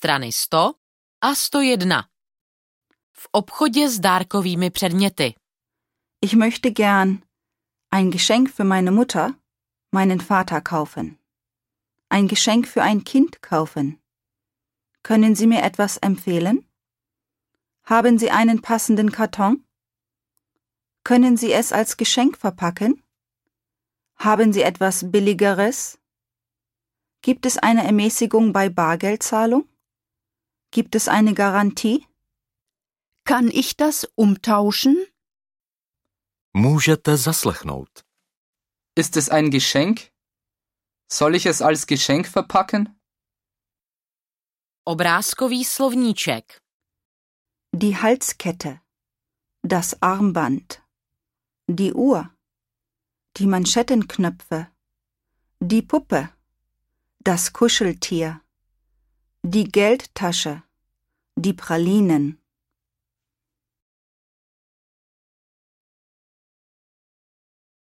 strany 100 a 101. V obchodě s dárkovými předměty. Ich möchte gern ein Geschenk für meine Mutter, meinen Vater kaufen. Ein Geschenk für ein Kind kaufen. Können Sie mir etwas empfehlen? Haben Sie einen passenden Karton? Können Sie es als Geschenk verpacken? Haben Sie etwas Billigeres? Gibt es eine Ermäßigung bei Bargeldzahlung? Gibt es eine Garantie? Kann ich das umtauschen? Můžete zaslechnout. Ist es ein Geschenk? Soll ich es als Geschenk verpacken? Obrázkový slovníček. Die Halskette, das Armband, die Uhr, die Manschettenknöpfe, die Puppe, das Kuscheltier, die Geldtasche, die Pralinen.